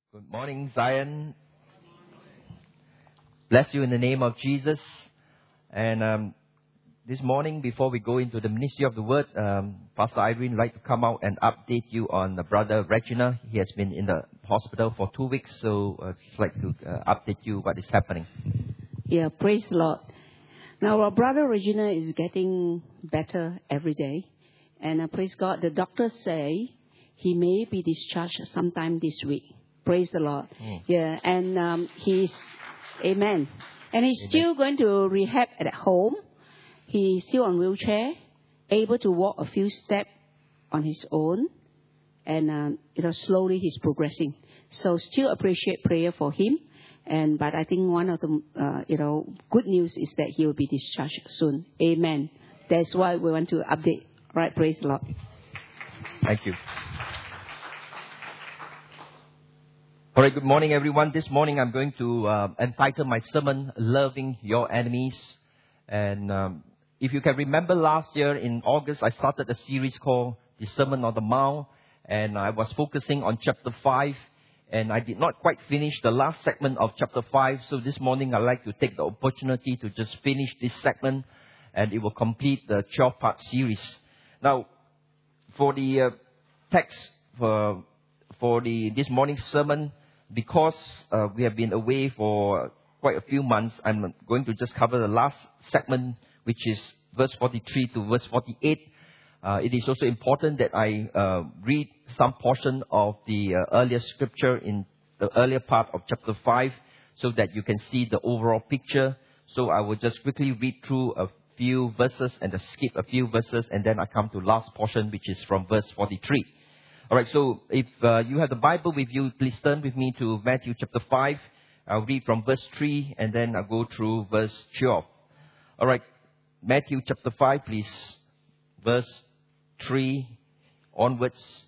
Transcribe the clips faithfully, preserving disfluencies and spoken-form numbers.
Good morning, Zion. Bless you in the name of Jesus. And um, this morning, before we go into the ministry of the word, um, Pastor Irene would like to come out and update you on the brother Regina. He has been in the hospital for two weeks, so I'd like to uh, update you what is happening. Yeah, praise the Lord. Now, our brother Regina is getting better every day. And uh, praise God, the doctors say he may be discharged sometime this week. Praise the Lord. Mm. Yeah, and um, he's, amen. And he's amen. Still going to rehab at home. He's still on wheelchair, able to walk a few steps on his own. And, um, you know, slowly he's progressing. So still appreciate prayer for him. And but I think one of the, uh, you know, good news is that he will be discharged soon. Amen. That's why we want to update. Right, praise the Lord. Thank you. All right, good morning, everyone. This morning I'm going to uh, entitle my sermon, Loving Your Enemies. And um, if you can remember last year in August, I started a series called The Sermon on the Mount. And I was focusing on chapter five. And I did not quite finish the last segment of chapter five. So this morning I'd like to take the opportunity to just finish this segment. And it will complete the twelve-part series. Now, for the uh, text for, for the this morning's sermon, because uh, we have been away for quite a few months, I'm going to just cover the last segment, which is verse forty-three to verse forty-eight. Uh, it is also important that I uh, read some portion of the uh, earlier scripture in the earlier part of chapter five so that you can see the overall picture. So I will just quickly read through a few verses and skip a few verses, and then I come to last portion, which is from verse forty-three. All right, so if uh, you have the Bible with you, please turn with me to Matthew chapter five. I'll read from verse three, and then I'll go through verse twelve. All right, Matthew chapter five, please, verse three onwards.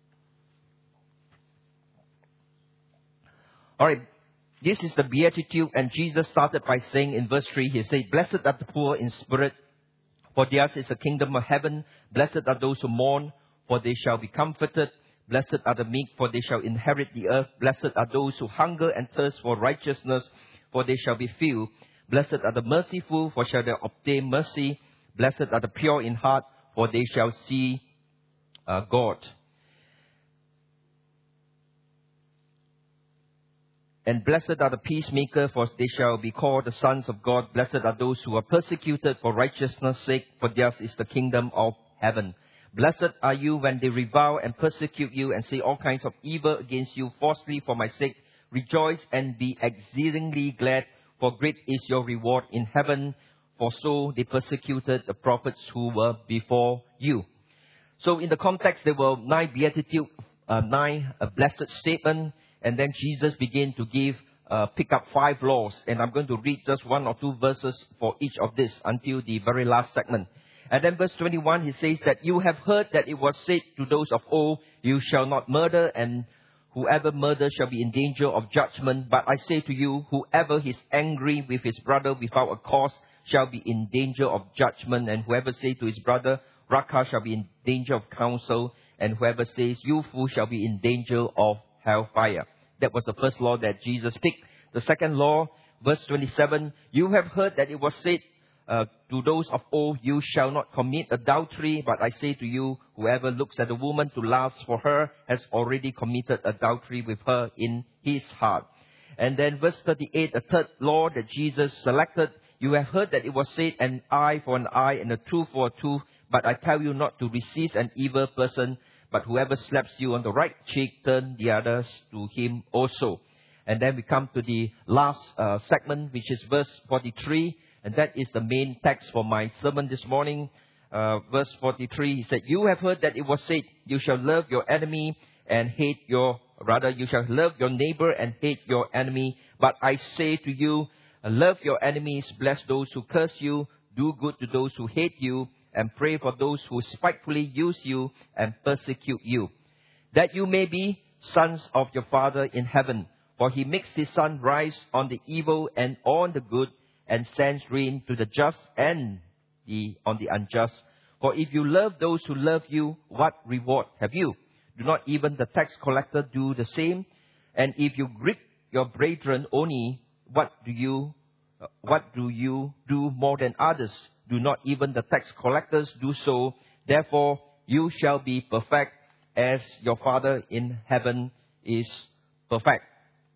All right, this is the Beatitude, and Jesus started by saying in verse three, he said, "Blessed are the poor in spirit, for theirs is the kingdom of heaven. Blessed are those who mourn, for they shall be comforted. Blessed are the meek, for they shall inherit the earth. Blessed are those who hunger and thirst for righteousness, for they shall be filled. Blessed are the merciful, for shall they obtain mercy. Blessed are the pure in heart, for they shall see uh, God. And blessed are the peacemakers, for they shall be called the sons of God. Blessed are those who are persecuted for righteousness' sake, for theirs is the kingdom of heaven. Blessed are you when they revile and persecute you and say all kinds of evil against you falsely for my sake. Rejoice and be exceedingly glad, for great is your reward in heaven. For so they persecuted the prophets who were before you." So in the context, there were nine beatitudes, uh, nine a blessed statement, and then Jesus began to give, uh, pick up five laws. And I'm going to read just one or two verses for each of this until the very last segment. And then verse twenty-one, he says that you have heard that it was said to those of old, you shall not murder, and whoever murders shall be in danger of judgment. But I say to you, whoever is angry with his brother without a cause shall be in danger of judgment. And whoever says to his brother, Raca, shall be in danger of counsel. And whoever says, you fool, shall be in danger of hellfire. That was the first law that Jesus picked. The second law, verse twenty-seven, you have heard that it was said uh, to those of old, you shall not commit adultery. But I say to you, whoever looks at a woman to lust for her has already committed adultery with her in his heart. And then verse thirty-eight, the third law that Jesus selected, you have heard that it was said, an eye for an eye and a tooth for a tooth. But I tell you not to resist an evil person, but whoever slaps you on the right cheek, turn the others to him also. And then we come to the last uh, segment, which is verse forty-three. And that is the main text for my sermon this morning. Uh, verse forty-three, he said, you have heard that it was said, you shall love your enemy and hate your, rather, you shall love your neighbor and hate your enemy. But I say to you, love your enemies, bless those who curse you, do good to those who hate you, and pray for those who spitefully use you and persecute you, that you may be sons of your Father in heaven. For he makes his sun rise on the evil and on the good, and sends rain to the just and the on the unjust. For if you love those who love you, what reward have you? Do not even the tax collector do the same? And if you grip your brethren only, what do you, uh, what do you do more than others? Do not even the tax collectors do so? Therefore, you shall be perfect as your Father in heaven is perfect.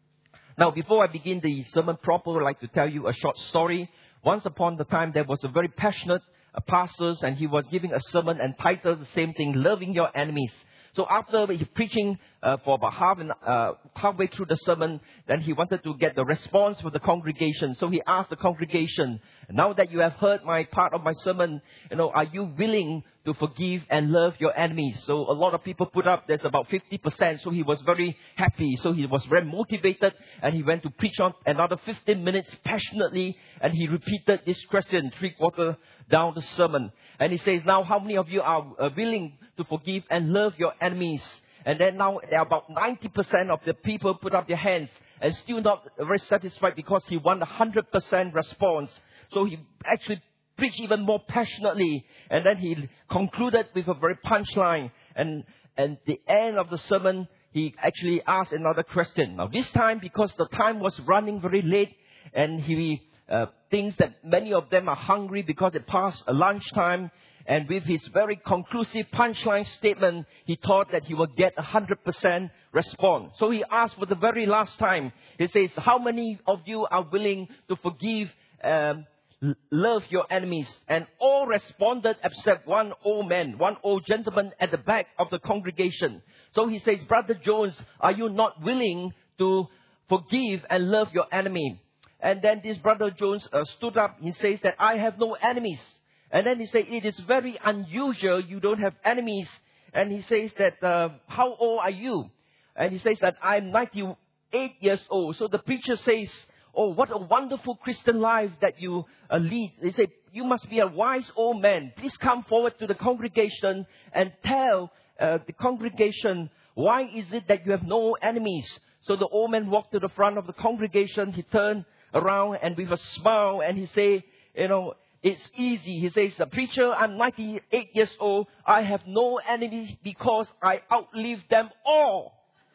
Now, before I begin the sermon proper, I'd like to tell you a short story. Once upon a time, there was a very passionate uh, pastor, and he was giving a sermon entitled the same thing, Loving Your Enemies. So after he preaching uh, for about half an, uh, halfway through the sermon, then he wanted to get the response from the congregation. So he asked the congregation, now that you have heard my part of my sermon, you know, are you willing to forgive and love your enemies? So a lot of people put up, there's about fifty percent. So he was very happy. So he was very motivated, and he went to preach on another fifteen minutes passionately, and he repeated this question three quarters down the sermon. And he says, now how many of you are uh, willing to forgive and love your enemies? And then now there are about ninety percent of the people put up their hands, and still not very satisfied because he won a one hundred percent response. So he actually preached even more passionately, and then he concluded with a very punchline. And and the end of the sermon, he actually asked another question. Now this time, because the time was running very late, and he uh, thinks that many of them are hungry because it passed a lunchtime. And with his very conclusive punchline statement, he thought that he would get a one hundred percent response. So he asked for the very last time. He says, how many of you are willing to forgive, um, love your enemies? And all responded except one old man, one old gentleman at the back of the congregation. So he says, Brother Jones, are you not willing to forgive and love your enemy? And then this Brother Jones uh, stood up. He says that I have no enemies. And then he said, it is very unusual you don't have enemies. And he says that, uh, how old are you? And he says that I'm ninety-eight years old. So the preacher says, oh, what a wonderful Christian life that you uh, lead. They say, you must be a wise old man. Please come forward to the congregation and tell uh, the congregation, why is it that you have no enemies? So the old man walked to the front of the congregation. He turned around and with a smile, and he said, you know, it's easy. He says, the preacher, I'm ninety-eight years old. I have no enemies because I outlived them all.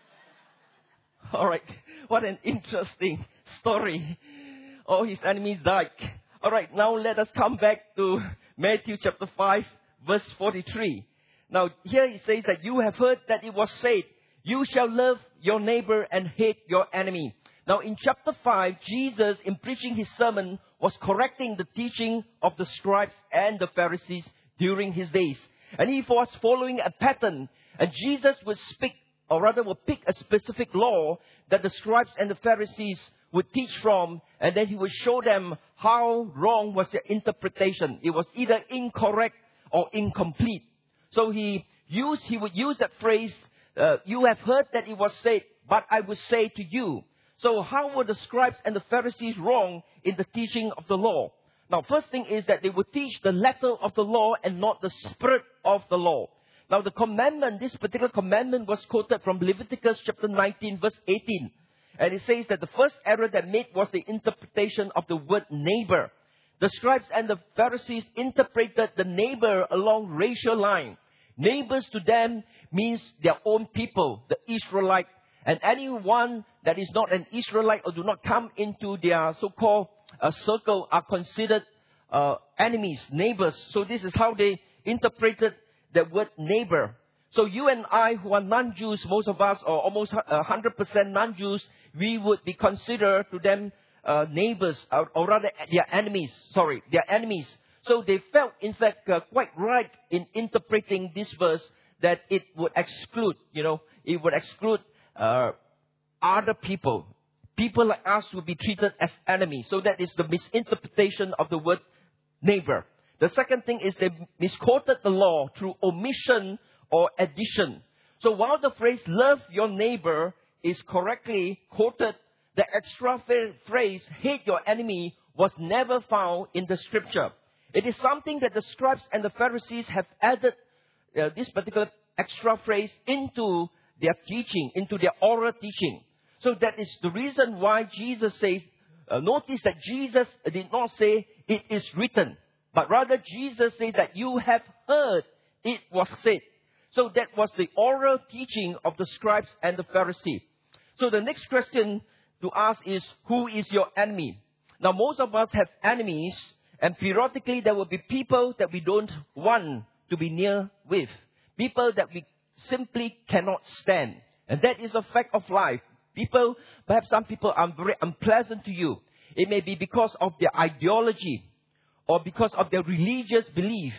All right. What an interesting story. All his enemies died. All right. Now let us come back to Matthew chapter five, verse forty-three. Now here it says that you have heard that it was said, you shall love your neighbor and hate your enemy. Now in chapter five, Jesus, in preaching his sermon, was correcting the teaching of the scribes and the Pharisees during his days. And he was following a pattern. And Jesus would speak, or rather would pick a specific law that the scribes and the Pharisees would teach from. And then he would show them how wrong was their interpretation. It was either incorrect or incomplete. So he used, he would use that phrase, uh, you have heard that it was said, but I will say to you. So how were the scribes and the Pharisees wrong in the teaching of the law? Now, first thing is that they would teach the letter of the law and not the spirit of the law. Now, the commandment, this particular commandment was quoted from Leviticus chapter nineteen, verse eighteen. And it says that the first error that made was the interpretation of the word neighbor. The scribes and the Pharisees interpreted the neighbor along racial line. Neighbors to them means their own people, the Israelite. And anyone that is not an Israelite or do not come into their so-called uh, circle are considered uh, enemies, neighbors. So this is how they interpreted the word neighbor. So you and I who are non-Jews, most of us, or almost one hundred percent non-Jews, we would be considered to them uh, neighbors, or, or rather their enemies. Sorry, their enemies. So they felt, in fact, uh, quite right in interpreting this verse that it would exclude, you know, it would exclude Uh, other people. People like us will be treated as enemies. So that is the misinterpretation of the word neighbor. The second thing is they misquoted the law through omission or addition. So while the phrase love your neighbor is correctly quoted, the extra phrase hate your enemy was never found in the scripture. It is something that the scribes and the Pharisees have added uh, this particular extra phrase into their teaching, into their oral teaching. So that is the reason why Jesus says, uh, notice that Jesus did not say, it is written. But rather Jesus says that you have heard it was said. So that was the oral teaching of the scribes and the Pharisees. So the next question to ask is, who is your enemy? Now, most of us have enemies, and periodically there will be people that we don't want to be near with. People that we simply cannot stand. And that is a fact of life. People, perhaps some people are very unpleasant to you. It may be because of their ideology, or because of their religious belief,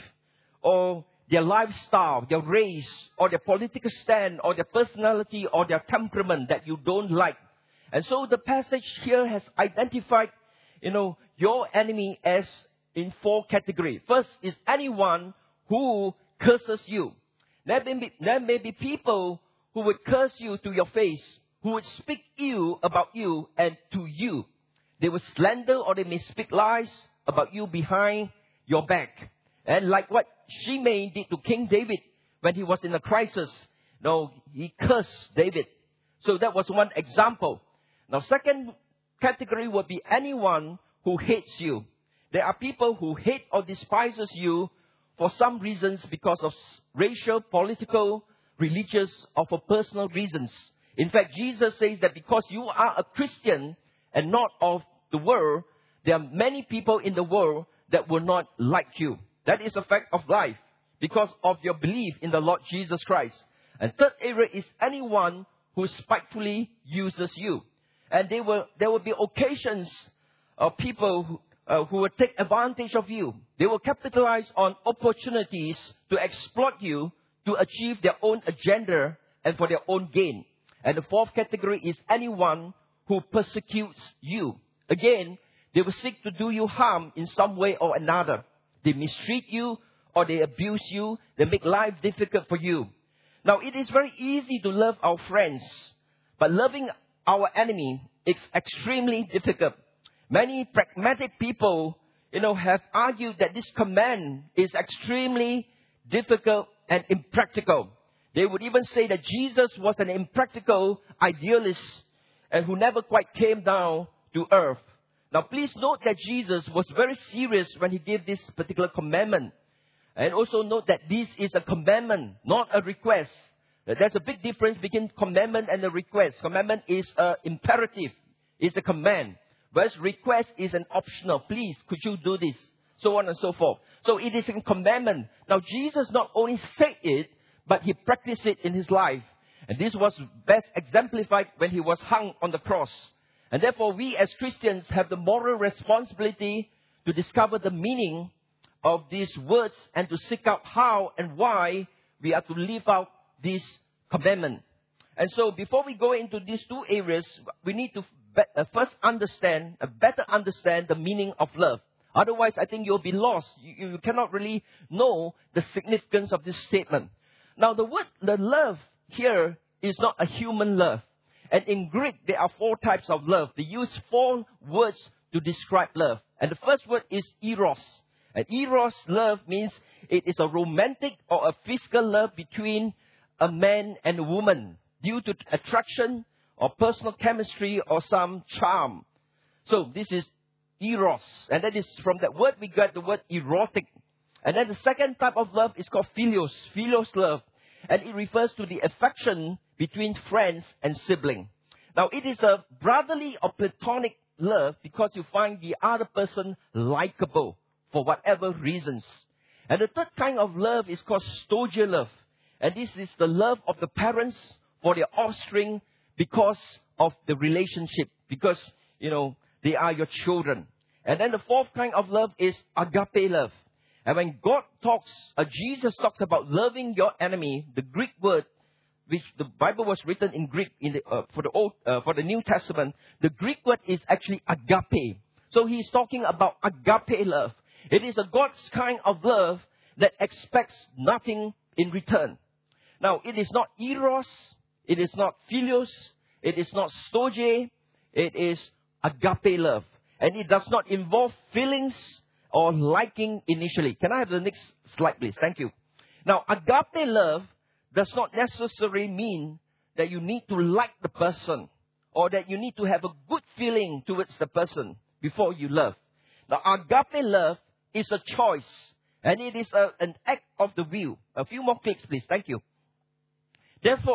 or their lifestyle, their race, or their political stand, or their personality, or their temperament that you don't like. And so the passage here has identified, you know, your enemy as in four categories. First is anyone who curses you. There may be, there may be people who would curse you to your face, who would speak ill about you and to you. They will slander or they may speak lies about you behind your back. And like what Shimei did to King David when he was in a crisis, no, he cursed David. So that was one example. Now, second category would be anyone who hates you. There are people who hate or despises you for some reasons, because of racial, political, religious, or for personal reasons. In fact, Jesus says that because you are a Christian and not of the world, there are many people in the world that will not like you. That is a fact of life because of your belief in the Lord Jesus Christ. And third area is anyone who spitefully uses you. And there will, there will be occasions of people who, uh, who will take advantage of you. They will capitalize on opportunities to exploit you to achieve their own agenda and for their own gain. And the fourth category is anyone who persecutes you. Again, they will seek to do you harm in some way or another. They mistreat you or they abuse you. They make life difficult for you. Now, it is very easy to love our friends, but loving our enemy is extremely difficult. Many pragmatic people, you know, have argued that this command is extremely difficult and impractical. They would even say that Jesus was an impractical idealist and who never quite came down to earth. Now, please note that Jesus was very serious when he gave this particular commandment. And also note that this is a commandment, not a request. There's a big difference between commandment and a request. Commandment is an imperative, it's a command. Whereas request is an optional. Please, could you do this? So on and so forth. So it is a commandment. Now, Jesus not only said it, but he practiced it in his life. And this was best exemplified when he was hung on the cross. And therefore, we as Christians have the moral responsibility to discover the meaning of these words and to seek out how and why we are to live out this commandment. And so, before we go into these two areas, we need to be- uh, first understand, uh, better understand the meaning of love. Otherwise, I think you'll be lost. You, you cannot really know the significance of this statement. Now, the word, the love here is not a human love. And in Greek, there are four types of love. They use four words to describe love. And the first word is eros. And eros love means it is a romantic or a physical love between a man and a woman due to attraction or personal chemistry or some charm. So this is eros. And that is from that word we got the word erotic. And then the second type of love is called philios. Philios love. And it refers to the affection between friends and siblings. Now, it is a brotherly or platonic love because you find the other person likable for whatever reasons. And the third kind of love is called storge love. And this is the love of the parents for their offspring because of the relationship. Because, you know, they are your children. And then the fourth kind of love is agape love. And when God talks, uh, Jesus talks about loving your enemy, the Greek word, which the Bible was written in Greek in the, uh, for the Old, uh, for the New Testament, the Greek word is actually agape. So he's talking about agape love. It is a God's kind of love that expects nothing in return. Now, it is not eros, it is not philios, it is not storge, it is agape love. And it does not involve feelings or liking initially. Can I have the next slide, please? Thank you. Now, agape love does not necessarily mean that you need to like the person or that you need to have a good feeling towards the person before you love. Now, agape love is a choice and it is a, an act of the will. A few more clicks, please. Thank you. Therefore,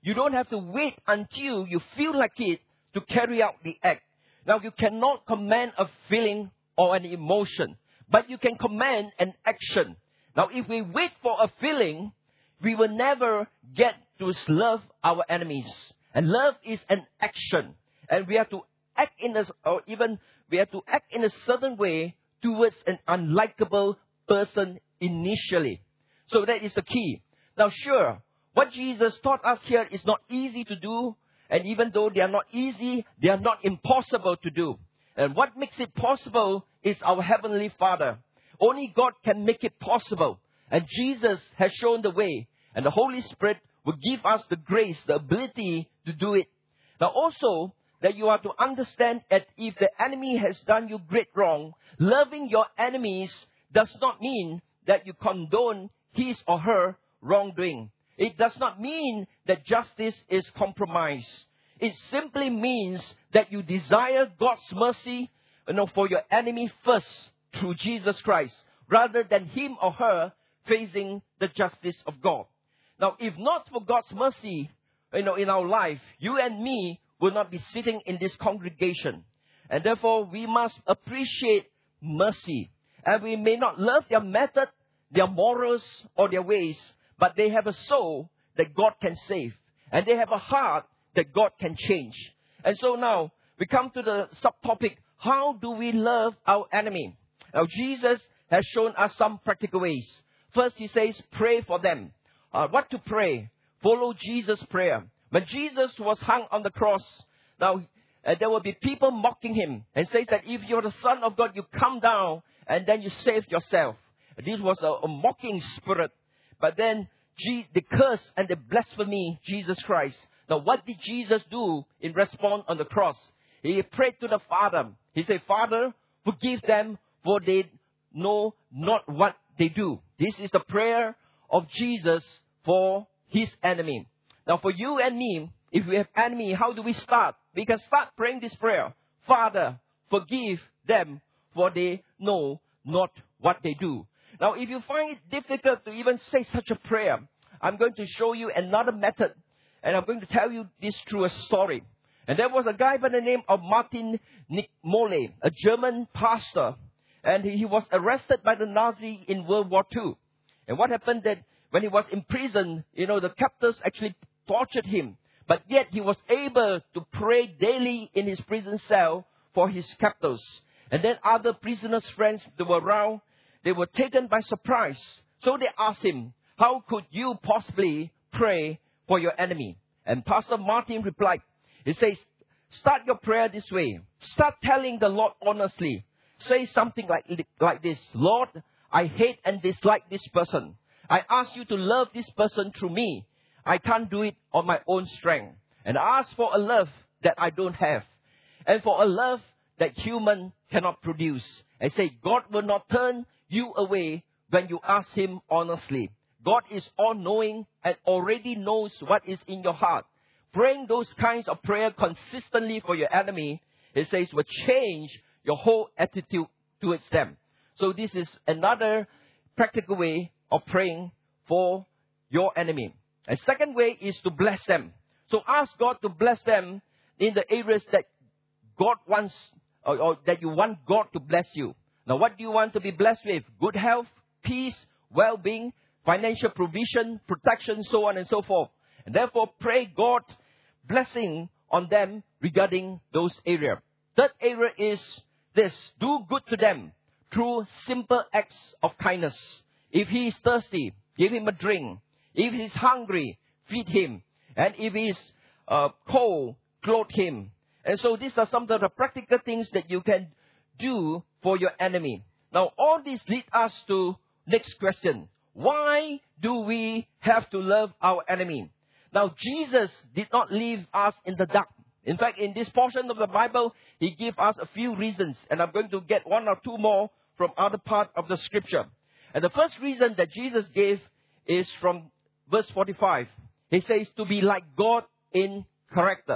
You don't have to wait until you feel like it to carry out the act. Now, you cannot command a feeling or an emotion, but you can command an action. Now, if we wait for a feeling, we will never get to love our enemies. And love is an action. And we have to act in a, or even we have to act in a certain way towards an unlikable person initially. So that is the key. Now, sure, what Jesus taught us here is not easy to do. And even though they are not easy, they are not impossible to do. And what makes it possible is our Heavenly Father. Only God can make it possible. And Jesus has shown the way. And the Holy Spirit will give us the grace, the ability to do it. Now also, that you are to understand that if the enemy has done you great wrong, loving your enemies does not mean that you condone his or her wrongdoing. It does not mean that justice is compromised. It simply means that you desire God's mercy, you know, for your enemy first through Jesus Christ, rather than him or her facing the justice of God. Now, if not for God's mercy, you know, in our life, you and me will not be sitting in this congregation. And therefore, we must appreciate mercy. And we may not love their method, their morals, or their ways, but they have a soul that God can save. And they have a heart that God can change. And so now, we come to the subtopic, how do we love our enemy? Now, Jesus has shown us some practical ways. First, he says, pray for them. Uh, what to pray? Follow Jesus' prayer. When Jesus was hung on the cross, now uh, there will be people mocking him and says that if you're the Son of God, you come down and then you save yourself. This was a, a mocking spirit. But then G- the curse and the blasphemy Jesus Christ. Now what did Jesus do in response on the cross? He prayed to the Father. He said, Father, forgive them, for they know not what they do. This is the prayer of Jesus for his enemy. Now for you and me, if we have enemy, how do we start? We can start praying this prayer. Father, forgive them, for they know not what they do. Now if you find it difficult to even say such a prayer, I'm going to show you another method. And I'm going to tell you this through a story. And there was a guy by the name of Martin Niemöller, a German pastor. And he, he was arrested by the Nazis in World War Two. And what happened that when he was in prison, you know, the captors actually tortured him. But yet he was able to pray daily in his prison cell for his captors. And then other prisoners' friends that were around, they were taken by surprise. So they asked him, how could you possibly pray for your enemy? And Pastor Martin replied, he says, start your prayer this way. Start telling the Lord honestly. Say something like, like this. Lord, I hate and dislike this person. I ask you to love this person through me. I can't do it on my own strength. And I ask for a love that I don't have. And for a love that human cannot produce. I say, God will not turn you away when you ask him honestly. God is all-knowing and already knows what is in your heart. Praying those kinds of prayer consistently for your enemy, it says, will change your whole attitude towards them. So this is another practical way of praying for your enemy. A second way is to bless them. So ask God to bless them in the areas that God wants, or, or that you want God to bless you. Now, what do you want to be blessed with? Good health, peace, well-being, financial provision, protection, so on and so forth. And therefore, pray God's blessing on them regarding those areas. Third area is this. Do good to them through simple acts of kindness. If he is thirsty, give him a drink. If he is hungry, feed him. And if he is uh, cold, clothe him. And so these are some of the practical things that you can do for your enemy. Now, all this leads us to next question. Why do we have to love our enemy? Now, Jesus did not leave us in the dark. In fact, in this portion of the Bible, he gave us a few reasons. And I'm going to get one or two more from other part of the scripture. And the first reason that Jesus gave is from verse forty-five. He says, to be like God in character.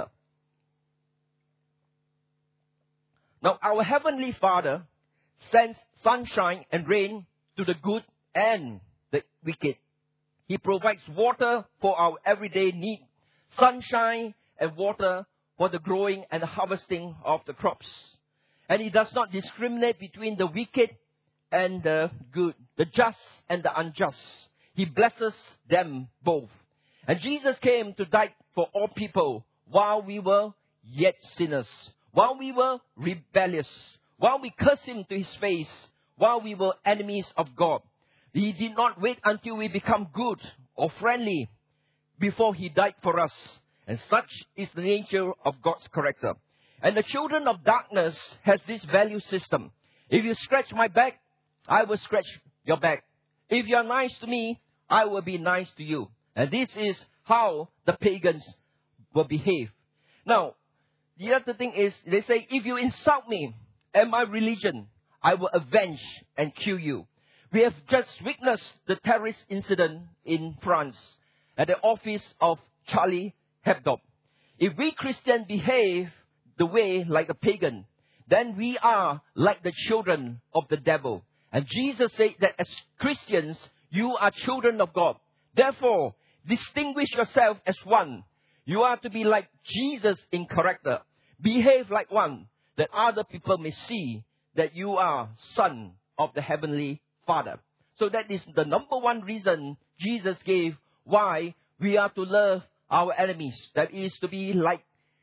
Now, our Heavenly Father sends sunshine and rain to the good and the wicked. He provides water for our everyday need, sunshine and water for the growing and the harvesting of the crops. And He does not discriminate between the wicked and the good, the just and the unjust. He blesses them both. And Jesus came to die for all people while we were yet sinners, while we were rebellious, while we cursed Him to His face, while we were enemies of God. He did not wait until we become good or friendly before He died for us. And such is the nature of God's character. And the children of darkness has this value system. If you scratch my back, I will scratch your back. If you are nice to me, I will be nice to you. And this is how the pagans will behave. Now, the other thing is, they say, if you insult me and my religion, I will avenge and kill you. We have just witnessed the terrorist incident in France at the office of Charlie Hebdo. If we Christians behave the way like a pagan, then we are like the children of the devil. And Jesus said that as Christians, you are children of God. Therefore, distinguish yourself as one. You are to be like Jesus in character. Behave like one, that other people may see that you are son of the heavenly Father. So that is the number one reason Jesus gave why we are to love our enemies. That is to be like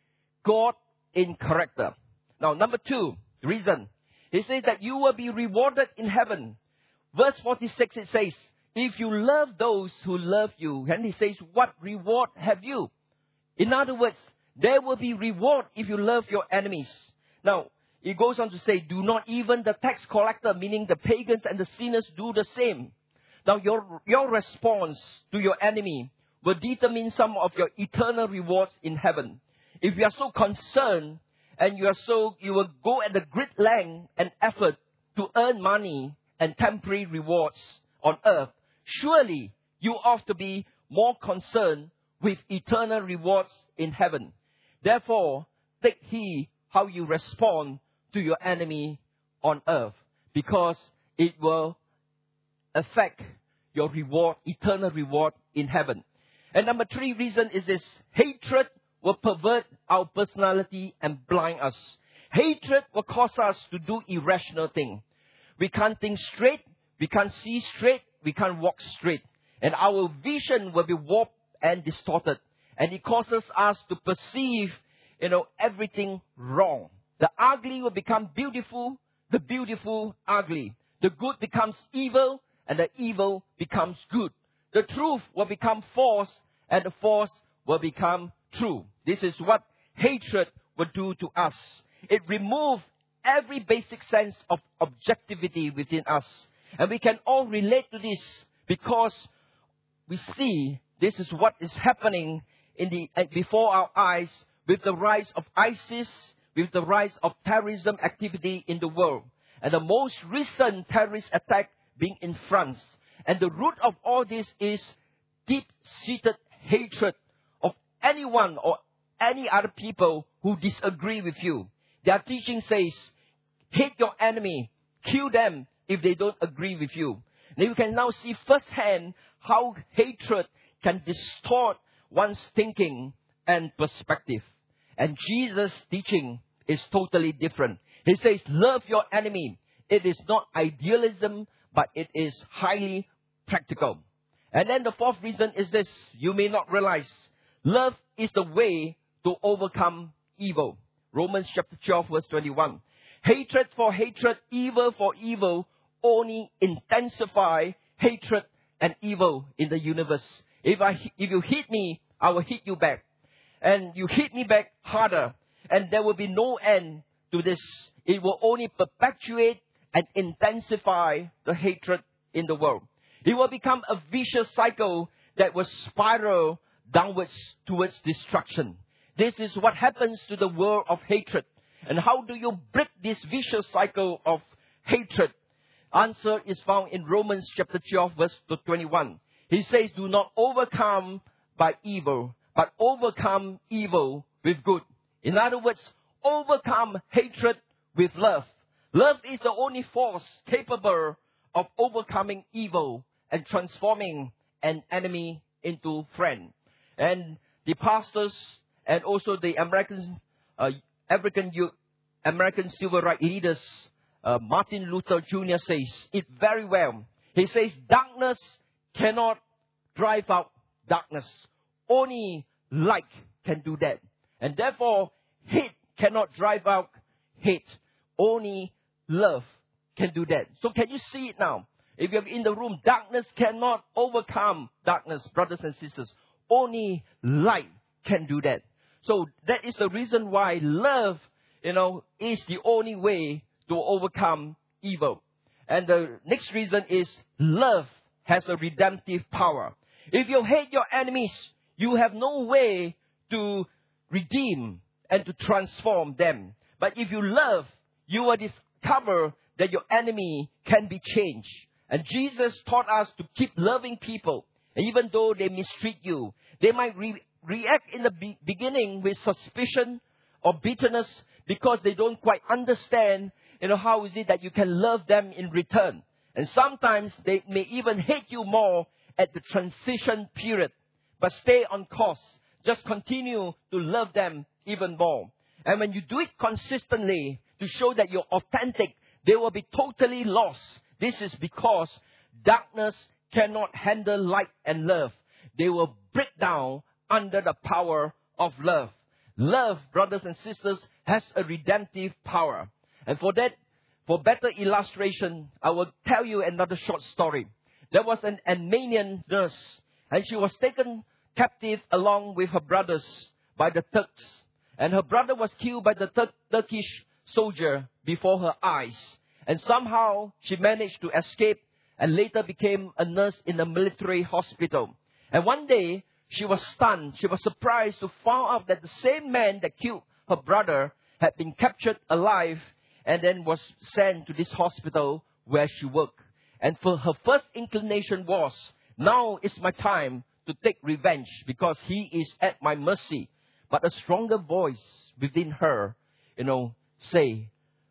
God in character. Now, number two reason. He says that you will be rewarded in heaven. Verse forty-six, it says, if you love those who love you, and he says, what reward have you? In other words, there will be reward if you love your enemies. Now, it goes on to say, do not even the tax collector, meaning the pagans and the sinners, do the same. Now, your, your response to your enemy will determine some of your eternal rewards in heaven. If you are so concerned and you are so, you will go at the great length and effort to earn money and temporary rewards on earth, surely you ought to be more concerned with eternal rewards in heaven. Therefore, take heed how you respond to your enemy on earth, because it will affect your reward, eternal reward in heaven. And number three reason is this: hatred will pervert our personality and blind us. Hatred will cause us to do irrational things. We can't think straight, we can't see straight, we can't walk straight. And our vision will be warped and distorted. And it causes us to perceive, you know, everything wrong. The ugly will become beautiful, the beautiful ugly. The good becomes evil, and the evil becomes good. The truth will become false, and the false will become true. This is what hatred will do to us. It removes every basic sense of objectivity within us. And we can all relate to this because we see this is what is happening in the before our eyes with the rise of ISIS, with the rise of terrorism activity in the world. And the most recent terrorist attack being in France. And the root of all this is deep-seated hatred of anyone or any other people who disagree with you. Their teaching says, hate your enemy, kill them if they don't agree with you. And you can now see firsthand how hatred can distort one's thinking and perspective. And Jesus' teaching is totally different. He says, love your enemy. It is not idealism, but it is highly practical. And then the fourth reason is this: you may not realize love is the way to overcome evil. Romans chapter twelve, verse twenty-one. Hatred for hatred, evil for evil, only intensify hatred and evil in the universe. If I, if you hit me, I will hit you back. And you hit me back harder. And there will be no end to this. It will only perpetuate and intensify the hatred in the world. It will become a vicious cycle that will spiral downwards towards destruction. This is what happens to the world of hatred. And how do you break this vicious cycle of hatred? Answer is found in Romans chapter twelve, verse twenty-one. He says, do not overcome by evil, but overcome evil with good. In other words, overcome hatred with love. Love is the only force capable of overcoming evil and transforming an enemy into friend. And the pastors and also the American, uh, African, American civil rights leaders, uh, Martin Luther Junior says it very well. He says, darkness cannot drive out darkness. Only light can do that. And therefore, hate cannot drive out hate. Only love can do that. So can you see it now? If you're in the room, darkness cannot overcome darkness, brothers and sisters. Only light can do that. So that is the reason why love, you know, is the only way to overcome evil. And the next reason is love has a redemptive power. If you hate your enemies, you have no way to redeem and to transform them. But if you love, you will discover that your enemy can be changed. And Jesus taught us to keep loving people. And even though they mistreat you, they might re- react in the be- beginning with suspicion or bitterness because they don't quite understand, you know, how is it that you can love them in return. And sometimes they may even hate you more at the transition period. But stay on course. Just continue to love them even more. And when you do it consistently to show that you're authentic, they will be totally lost. This is because darkness cannot handle light and love. They will break down under the power of love. Love, brothers and sisters, has a redemptive power. And for that, for better illustration, I will tell you another short story. There was an Armenian nurse, and she was taken captive along with her brothers by the Turks. And her brother was killed by the Tur- Turkish soldier before her eyes. And somehow she managed to escape and later became a nurse in a military hospital. And one day, she was stunned. She was surprised to find out that the same man that killed her brother had been captured alive and then was sent to this hospital where she worked. And for her first inclination was, now is my time to take revenge because he is at my mercy. But a stronger voice within her, you know, say,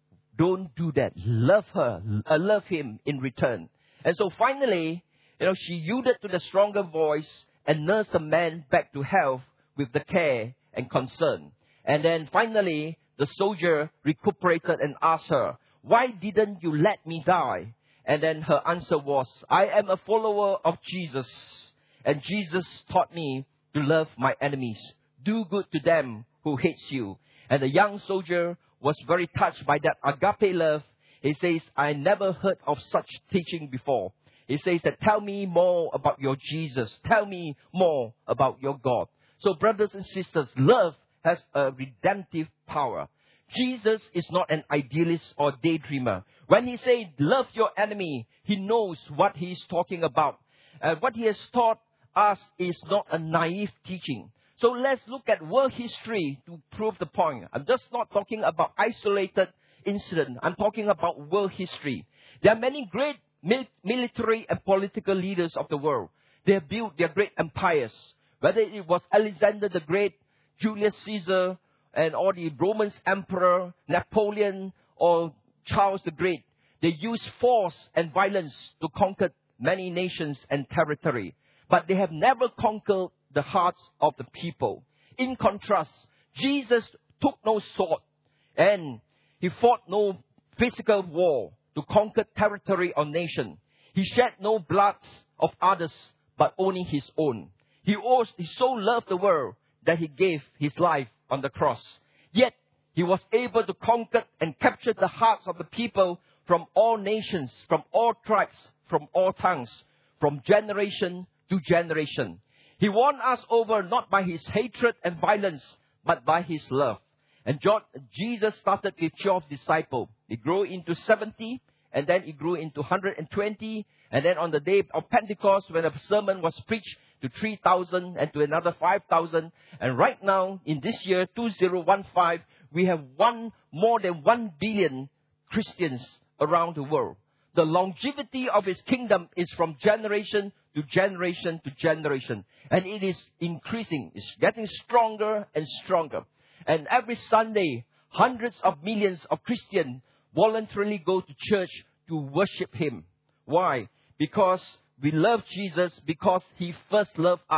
don't do that. Love her. Uh, love him in return. And so finally, you know, she yielded to the stronger voice and nursed the man back to health with the care and concern. And then finally, the soldier recuperated and asked her, why didn't you let me die? And then her answer was, I am a follower of Jesus. And Jesus taught me to love my enemies. Do good to them who hates you. And the young soldier was very touched by that agape love. He says, I never heard of such teaching before. He says that, tell me more about your Jesus. Tell me more about your God. So brothers and sisters, love has a redemptive power. Jesus is not an idealist or daydreamer. When he says, love your enemy, he knows what he is talking about. And what he has taught us is not a naive teaching. So let's look at world history to prove the point. I'm just not talking about isolated incident. I'm talking about world history. There are many great mil- military and political leaders of the world. They have built their great empires. Whether it was Alexander the Great, Julius Caesar, and all the Roman Emperor, Napoleon, or Charles the Great. They used force and violence to conquer many nations and territory. But they have never conquered the hearts of the people. In contrast, Jesus took no sword and he fought no physical war to conquer territory or nation. He shed no blood of others, but only his own. He, also, he so loved the world that he gave his life on the cross. Yet, he was able to conquer and capture the hearts of the people from all nations, from all tribes, from all tongues, from generation to generation. He won us over not by his hatred and violence, but by his love. And John, Jesus started with twelve disciples. He grew into seventy, and then he grew into one hundred twenty. And then on the day of Pentecost, when a sermon was preached to three thousand and to another five thousand. And right now, in this year, two thousand fifteen, we have one, more than one billion Christians around the world. The longevity of his kingdom is from generation to generation to generation. And it is increasing. It's getting stronger and stronger. And every Sunday, hundreds of millions of Christians voluntarily go to church to worship him. Why? Because we love Jesus because he first loved us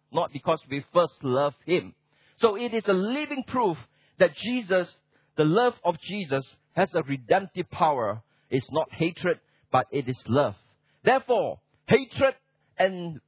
not because we first love Him. So it is a living proof that Jesus, the love of Jesus, has a redemptive power. It's not hatred, but it is love. Therefore, hatred and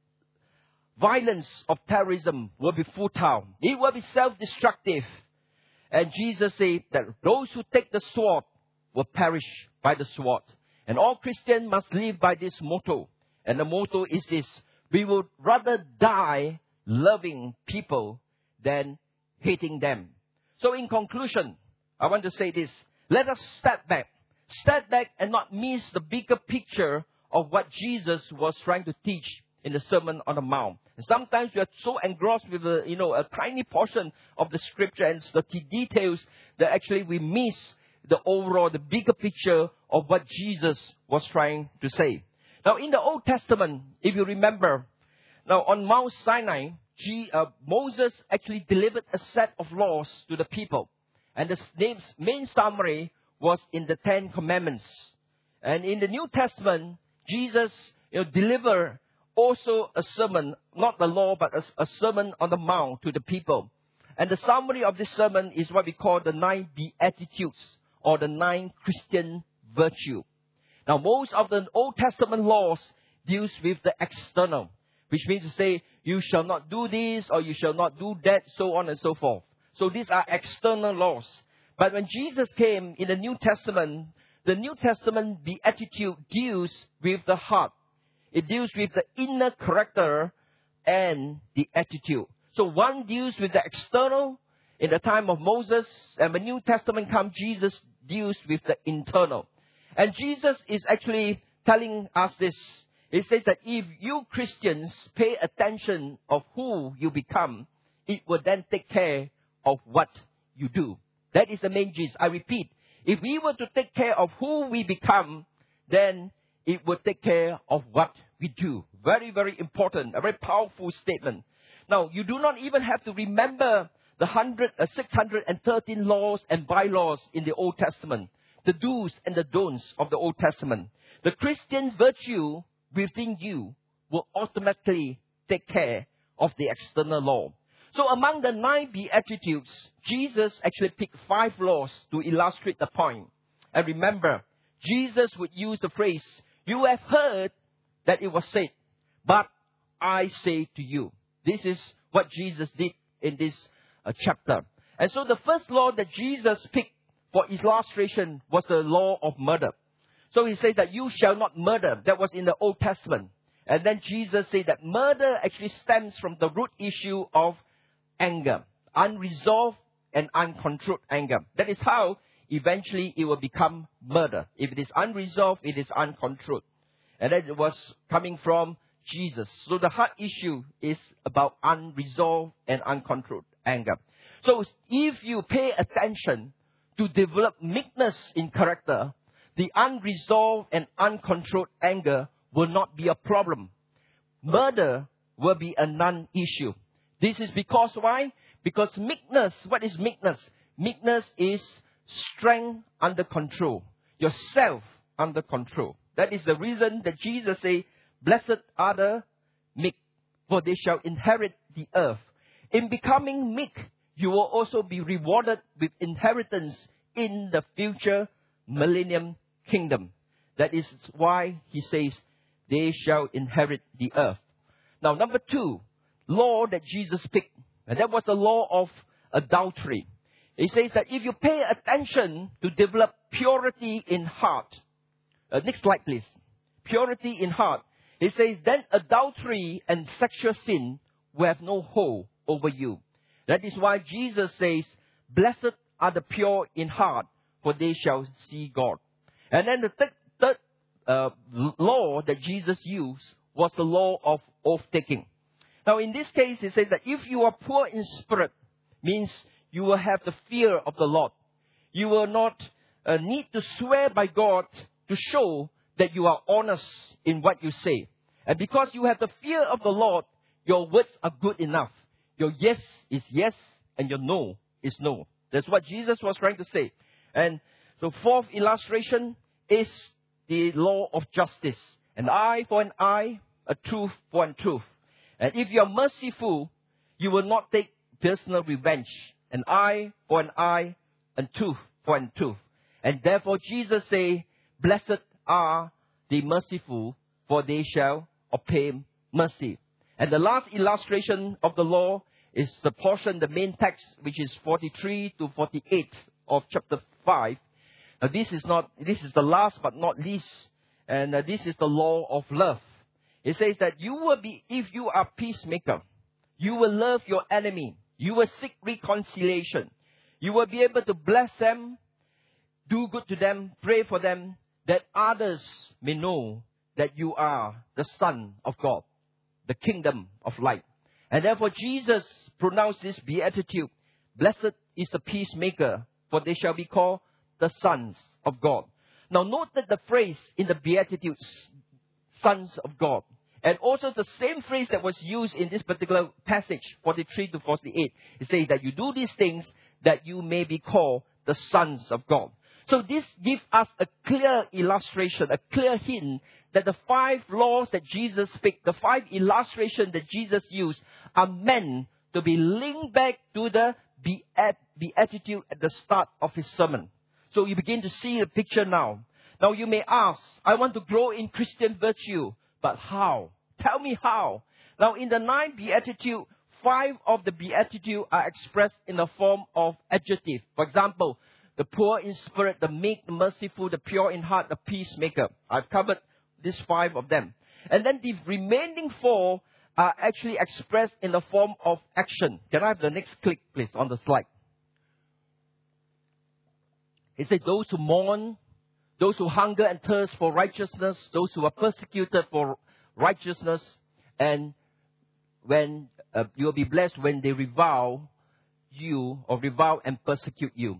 violence of terrorism will be futile. It will be self-destructive. And Jesus said that those who take the sword will perish by the sword. And all Christians must live by this motto. And the motto is this: we would rather die loving people than hating them. So in conclusion, I want to say this. Let us step back. Step back and not miss the bigger picture of what Jesus was trying to teach in the Sermon on the Mount. And sometimes we are so engrossed with a, you know, a tiny portion of the scripture and the details that actually we miss the overall, the bigger picture of what Jesus was trying to say. Now, in the Old Testament, if you remember, now on Mount Sinai, G, uh, Moses actually delivered a set of laws to the people. And the main summary was in the Ten Commandments. And in the New Testament, Jesus, you know, delivered also a sermon, not the law, but a, a sermon on the Mount to the people. And the summary of this sermon is what we call the nine Beatitudes, or the nine Christian virtues. Now, most of the Old Testament laws deals with the external, which means to say, you shall not do this, or you shall not do that, so on and so forth. So these are external laws. But when Jesus came in the New Testament, the New Testament Beatitude deals with the heart. It deals with the inner character and the attitude. So one deals with the external in the time of Moses, and when New Testament comes, Jesus deals with the internal. And Jesus is actually telling us this. He says that if you Christians pay attention of who you become, it will then take care of what you do. That is the main gist. I repeat, if we were to take care of who we become, then it will take care of what we do. Very, very important. A very powerful statement. Now, you do not even have to remember the one hundred, uh, six hundred thirteen laws and bylaws in the Old Testament. The do's and the don'ts of the Old Testament. The Christian virtue within you will automatically take care of the external law. So among the nine Beatitudes, Jesus actually picked five laws to illustrate the point. And remember, Jesus would use the phrase, you have heard that it was said, but I say to you. This is what Jesus did in this uh, chapter. And so the first law that Jesus picked for illustration was the law of murder. So he says that you shall not murder. That was in the Old Testament. And then Jesus said that murder actually stems from the root issue of anger, unresolved and uncontrolled anger. That is how eventually it will become murder. If it is unresolved, it is uncontrolled. And that was coming from Jesus. So the heart issue is about unresolved and uncontrolled anger. So if you pay attention to develop meekness in character, the unresolved and uncontrolled anger will not be a problem. Murder will be a non-issue. This is because why? Because meekness, what is meekness? Meekness is strength under control. Yourself under control. That is the reason that Jesus said, blessed are the meek, for they shall inherit the earth. In becoming meek, you will also be rewarded with inheritance in the future millennium kingdom. That is why he says, they shall inherit the earth. Now, number two, law that Jesus picked, and that was the law of adultery. He says that if you pay attention to develop purity in heart, uh, next slide please, purity in heart, he says, then adultery and sexual sin will have no hold over you. That is why Jesus says, blessed are the pure in heart, for they shall see God. And then the third, third uh, law that Jesus used was the law of oath-taking. Now, in this case, he says that if you are poor in spirit, means you will have the fear of the Lord. You will not uh, need to swear by God to show that you are honest in what you say. And because you have the fear of the Lord, your words are good enough. Your yes is yes, and your no is no. That's what Jesus was trying to say. And so fourth illustration is the law of justice. An eye for an eye, a tooth for a tooth. And if you are merciful, you will not take personal revenge. An eye for an eye, and tooth for a tooth. And therefore Jesus say, blessed are the merciful, for they shall obtain mercy. And the last illustration of the law is the portion, the main text, which is forty-three to forty-eight of chapter five. Now this is not, this is the last but not least, and uh, this is the law of love. It says that you will be, if you are peacemaker, you will love your enemy. You will seek reconciliation. You will be able to bless them, do good to them, pray for them, that others may know that you are the Son of God, the kingdom of light. And therefore Jesus pronounced this beatitude, blessed is the peacemaker, for they shall be called the sons of God. Now note that the phrase in the beatitude, sons of God, and also the same phrase that was used in this particular passage, forty-three to forty-eight. It says that you do these things that you may be called the sons of God. So this gives us a clear illustration, a clear hint that the five laws that Jesus spoke, the five illustrations that Jesus used are meant to be linked back to the beatitude at the start of his sermon. So you begin to see the picture now. Now you may ask, I want to grow in Christian virtue. But how? Tell me how. Now in the nine beatitude, five of the beatitude are expressed in the form of adjective. For example, the poor in spirit, the meek, the merciful, the pure in heart, the peacemaker. I've covered these five of them. And then the remaining four are actually expressed in the form of action. Can I have the next click, please, on the slide? It says those who mourn, those who hunger and thirst for righteousness, those who are persecuted for righteousness, and when uh, you will be blessed when they revile you or revile and persecute you.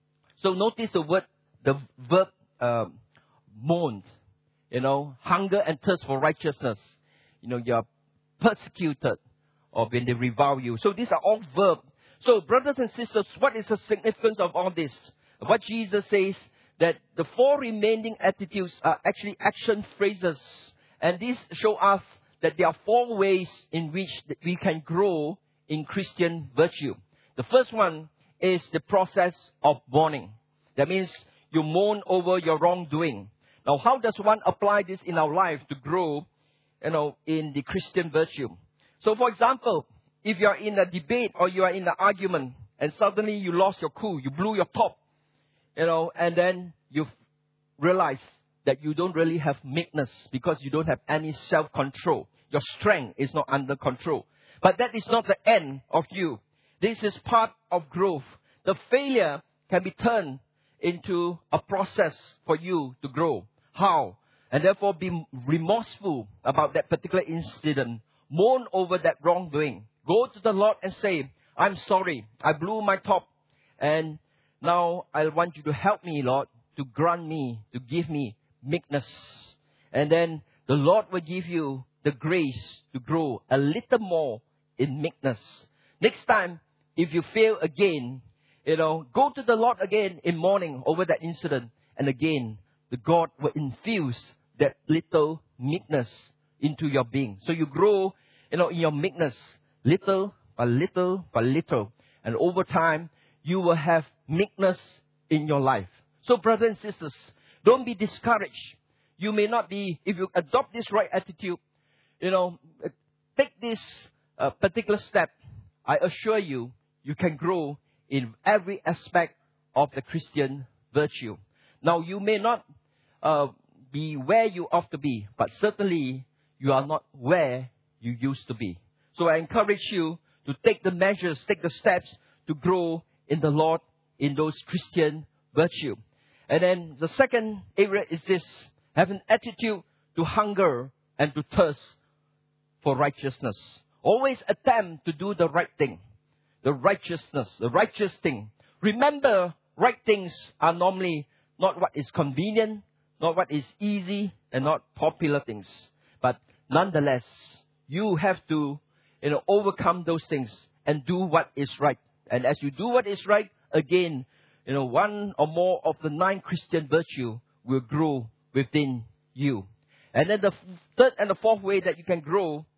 So notice the word, the verb uh, mourn, you know, hunger and thirst for righteousness. You know, you are persecuted or when they revile you. So these are all verbs. So brothers and sisters, what is the significance of all this? What Jesus says, that the four remaining attitudes are actually action phrases. And these show us that there are four ways in which we can grow in Christian virtue. The first one is the process of mourning. That means you mourn over your wrongdoing. Now, how does one apply this in our life to grow, you know, in the Christian virtue? So, for example, if you are in a debate or you are in an argument and suddenly you lost your cool, you blew your top, you know, and then you realize that you don't really have meekness because you don't have any self-control. Your strength is not under control. But that is not the end of you. This is part of growth. The failure can be turned into a process for you to grow. How? And therefore be remorseful about that particular incident. Mourn over that wrongdoing. Go to the Lord and say, I'm sorry. I blew my top. And now I want you to help me, Lord, to grant me, to give me meekness. And then the Lord will give you the grace to grow a little more in meekness. Next time, if you fail again, you know, go to the Lord again in mourning over that incident. And again, the God will infuse that little meekness into your being. So you grow, you know, in your meekness, little by little by little. And over time, you will have meekness in your life. So brothers and sisters, don't be discouraged. You may not be, if you adopt this right attitude, you know, take this uh, particular step, I assure you, you can grow in every aspect of the Christian virtue. Now, you may not uh, be where you ought to be, but certainly you are not where you used to be. So I encourage you to take the measures, take the steps to grow in the Lord in those Christian virtue. And then the second area is this: have an attitude to hunger and to thirst for righteousness. Always attempt to do the right thing. The righteousness, the righteous thing. Remember, right things are normally not what is convenient, not what is easy, and not popular things. But nonetheless, you have to, you know, overcome those things and do what is right. And as you do what is right, again, you know, one or more of the nine Christian virtue will grow within you. And then the third and the fourth way that you can grow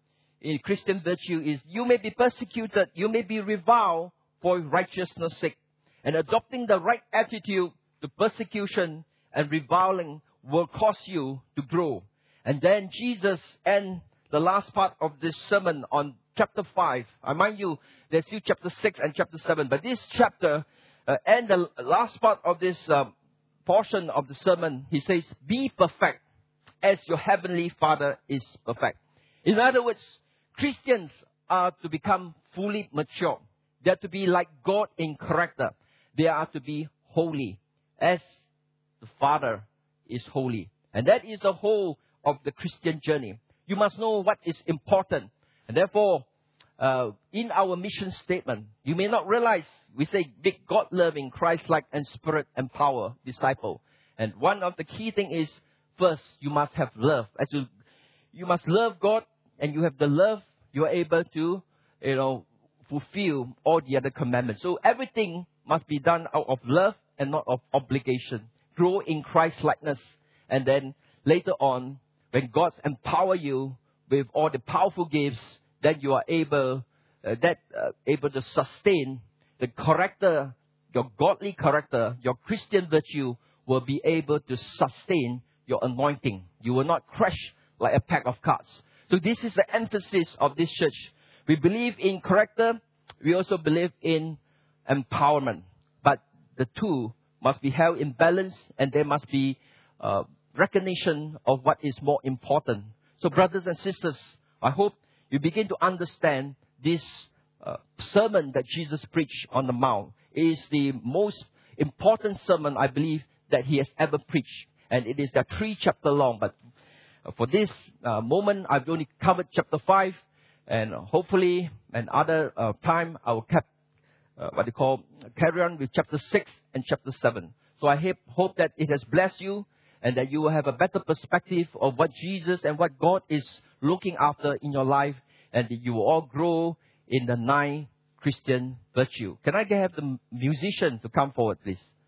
in Christian virtue is you may be persecuted, you may be reviled for righteousness' sake. And adopting the right attitude to persecution and reviling will cause you to grow. And then Jesus and the last part of this sermon on chapter five. I mind you, there's still chapter six and chapter seven. But this chapter uh, and the last part of this uh, portion of the sermon, he says, be perfect as your heavenly Father is perfect. In other words, Christians are to become fully mature. They are to be like God in character. They are to be holy as the Father is holy. And that is the whole of the Christian journey. You must know what is important. And therefore, uh, in our mission statement, you may not realize we say big God-loving, Christ-like and spirit and power disciple. And one of the key things is, first, you must have love. As you, you must love God, and you have the love, you are able to, you know, fulfill all the other commandments. So everything must be done out of love and not of obligation. Grow in Christ-likeness. And then later on, when God empower you with all the powerful gifts, then you are able, uh, that uh, able to sustain the character, your godly character, your Christian virtue will be able to sustain your anointing. You will not crash like a pack of cards. So this is the emphasis of this church. We believe in character. We also believe in empowerment. But the two must be held in balance, and there must be uh, recognition of what is more important. So brothers and sisters, I hope you begin to understand this uh, sermon that Jesus preached on the Mount. It is the most important sermon, I believe, that he has ever preached. And it is the three chapter long. But for this uh, moment, I've only covered chapter five. And hopefully, another uh, time, I will cap, uh, what they call, carry on with chapter six and chapter seven. So I hope, hope that it has blessed you, and that you will have a better perspective of what Jesus and what God is looking after in your life, and that you will all grow in the nine Christian virtue. Can I have the musician to come forward, please?